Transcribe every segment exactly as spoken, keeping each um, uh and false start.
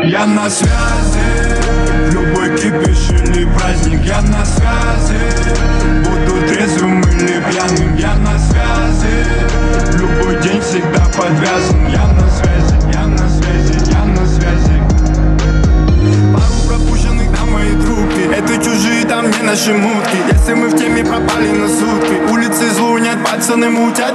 Я на связи, в любой кипиш или праздник. Я на связи, буду трезвым или пьяным. Я на связи, в любой день всегда подвязан. Я на связи, я на связи, я на связи. Пару пропущенных на мои трубки. Это чужие, там не наши мутки. Если мы в теме, пропали на сутки. Улицы звонят, пацаны мутят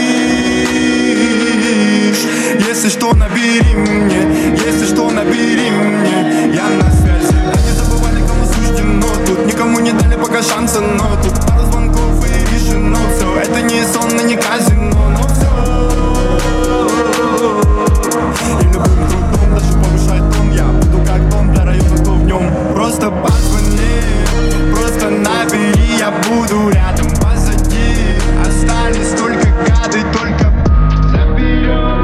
движ. Если что, набери мне. Если что, набери мне. Я на связи. Да не забывали, кому суждено тут. Никому не дали пока шанса, но тут пару звонков и решено все. Это не сон и не казино, но все. И любым трудом даже повышать тон. Я буду как дом для района, кто в нем. Просто позвони, просто набери. Я буду рядом, позади. Остались только гады, только заберем.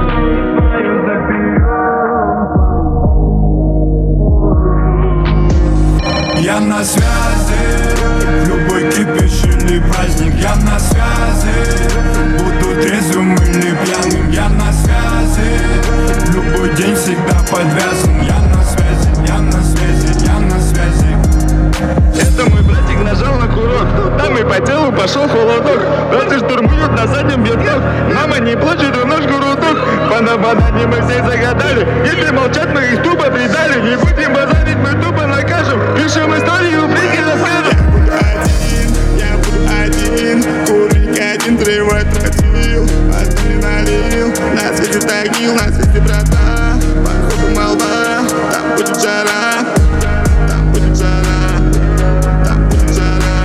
Я на связи, в любой кипиш или праздник. Я на связи, буду трезвым или пьяным. Я на связи, в любой день всегда подвязан. Я на связи, я на связи, я на связи. Это мой братик нажал на курок. Там и по телу пошел холодок. Братья штурмуют на заднем бедлог. Мама, не плачь, это наш городок. Бана-бана, не мы все загадали. Если молчат, мы их тупо предали. Не будем базарить, мы тупо накажем. Пишем историю, прикинь, расскажем. Я буду один, курник один, тревой тротил. Адреналин, на свете тагил, на свете брата. Походу молва, там будет жара. Там будет жара, там будет жара.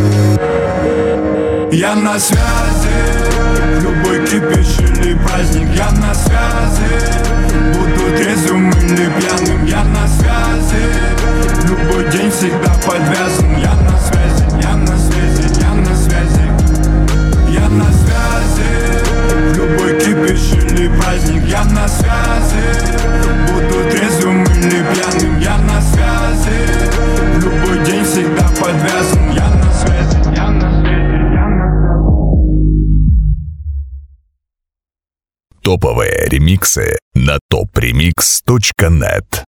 Я на связи, в любой кипиш или праздник. Я на связи, буду трезвым или пьяным. Я на связи, в любой день всегда подвязан. Я на связи, я на связи, я на связи. Я на связи, в любой кипиш или праздник. Я на связи, буду трезвым или пьяным. Я на связи, в любой день всегда подвязан. Я на связи, я на связи, я на связи. Топовые ремиксы на топ ремикс точка нет.